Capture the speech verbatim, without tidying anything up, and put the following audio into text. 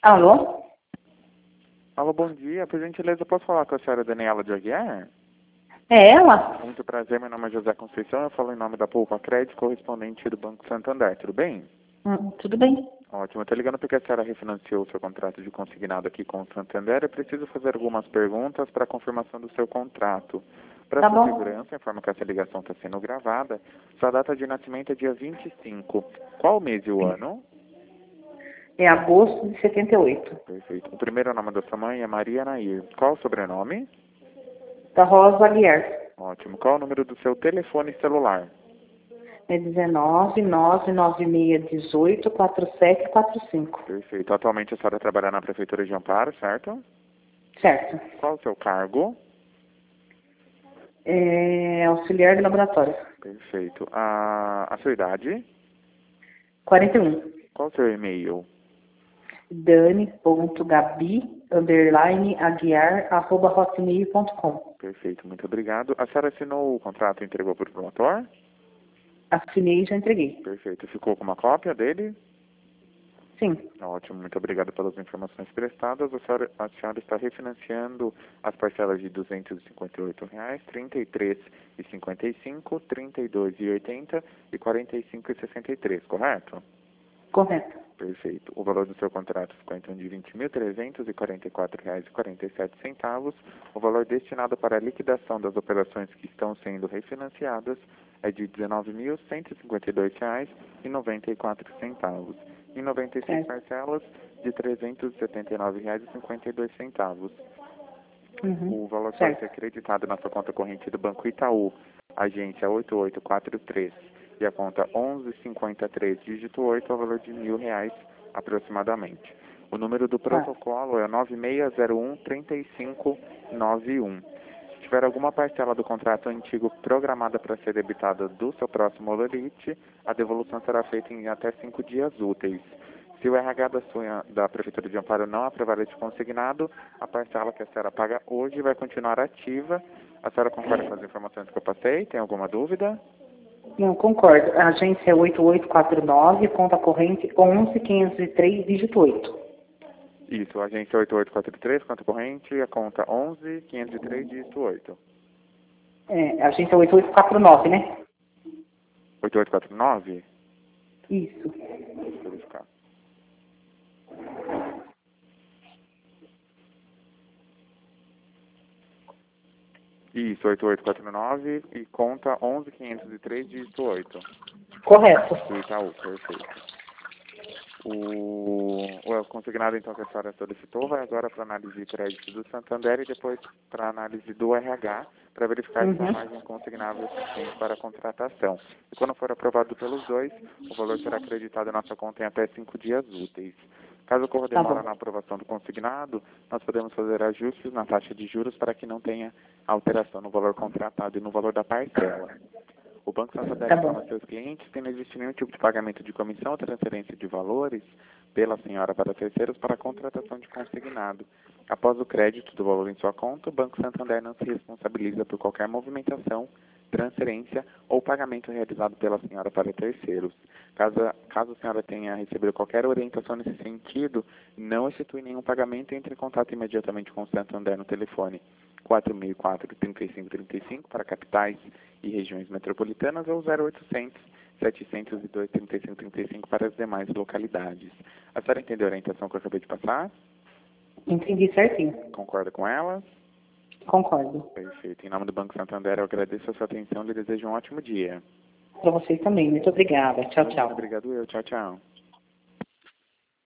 Alô? Alô, bom dia. Por gentileza, posso falar com a senhora Daniela de Aguiar? É ela? Muito prazer, meu nome é José Conceição, eu falo em nome da Poupa Crédito, correspondente do Banco Santander, tudo bem? Hum, tudo bem. Ótimo, eu estou ligando porque a senhora refinanciou o seu contrato de consignado aqui com o Santander. Eu preciso fazer algumas perguntas para a confirmação do seu contrato. Para Tá sua bom. segurança, informo que essa ligação está sendo gravada. Sua data de nascimento é dia vinte e cinco. Qual o mês e o ano? É agosto de setenta e oito. Perfeito. O primeiro nome da sua mãe é Maria Nair. Qual o sobrenome? Da Rosa Aguiar. Ótimo. Qual o número do seu telefone celular? É dezenove, nove nove seis, um oito, quatro sete quatro cinco. Perfeito. Atualmente a senhora trabalha na Prefeitura de Amparo, certo? Certo. Qual o seu cargo? É auxiliar de laboratório. Perfeito. A, a sua idade? quarenta e um. Qual o seu e-mail? Dani.gabi, underline, aguiar, arroba hotmail ponto com. Perfeito, muito obrigado. A senhora assinou o contrato e entregou para o promotor? Assinei e já entreguei. Perfeito. Ficou com uma cópia dele? Sim. Ótimo, muito obrigado pelas informações prestadas. A senhora, a senhora está refinanciando as parcelas de duzentos e cinquenta e oito reais, trinta e três reais e cinquenta e cinco centavos, trinta e dois reais e oitenta centavos e quarenta e cinco reais e sessenta e três centavos, correto? Correto. Perfeito. O valor do seu contrato ficou então de vinte mil trezentos e quarenta e quatro reais e quarenta e sete centavos. O valor destinado para a liquidação das operações que estão sendo refinanciadas é de dezenove mil cento e cinquenta e dois reais e noventa e quatro centavos. Em noventa e seis Certo. parcelas de trezentos e setenta e nove reais e cinquenta e dois centavos. Uhum. O valor Certo. pode ser acreditado na sua conta corrente do Banco Itaú, agência oito oito quatro três, e a conta onze cinquenta e três, dígito oito, ao valor de mil reais aproximadamente. O número do Tá. protocolo é nove seis zero um, três cinco nove um. Se tiver alguma parcela do contrato antigo programada para ser debitada do seu próximo limite, a devolução será feita em até cinco dias úteis. Se o R H da, sua, da Prefeitura de Amparo não aprovar este consignado, a parcela que a senhora paga hoje vai continuar ativa. A senhora concorda com as informações que eu passei? Tem alguma dúvida? Não, concordo. A agência é oito oito quatro nove, conta corrente onze quinhentos e três, dígito oito. Isso, agência oito oito quatro três, conta corrente, a conta onze quinhentos e três, dígito oito. É, a agência é oito oito quatro nove, né? oito oito quatro nove? Isso. Deixa eu verificar. Isso, oito oito quatro nove e conta onze quinhentos e três, dígito oito. Correto. Do Itaú, perfeito. O, o consignado, então, que a senhora solicitou vai agora para análise de crédito do Santander e depois para análise do R H, para verificar se a Uhum. margem consignável é suficiente para a contratação. E quando for aprovado pelos dois, o valor será acreditado na nossa conta em até cinco dias úteis. Caso ocorra Tá demora bom. na aprovação do consignado, nós podemos fazer ajustes na taxa de juros para que não tenha alteração no valor contratado e no valor da parcela. O Banco Santander Tá informa bom. seus clientes que não existe nenhum tipo de pagamento de comissão ou transferência de valores pela senhora para terceiros para a contratação de consignado. Após o crédito do valor em sua conta, o Banco Santander não se responsabiliza por qualquer movimentação, transferência ou pagamento realizado pela senhora para terceiros. Caso, caso a senhora tenha recebido qualquer orientação nesse sentido, não institui nenhum pagamento, entre em contato imediatamente com o Santander no telefone quatro mil e quatro, trinta e cinco trinta e cinco para capitais e regiões metropolitanas ou zero oitocentos, setecentos e dois, trinta e cinco trinta e cinco para as demais localidades. A senhora entendeu a orientação que eu acabei de passar? Entendi certinho. Concorda com ela? Concordo. Perfeito. Em nome do Banco Santander, eu agradeço a sua atenção e lhe desejo um ótimo dia. Para vocês também. Muito obrigada. Tchau, Imagina, tchau. obrigado eu. Tchau, tchau.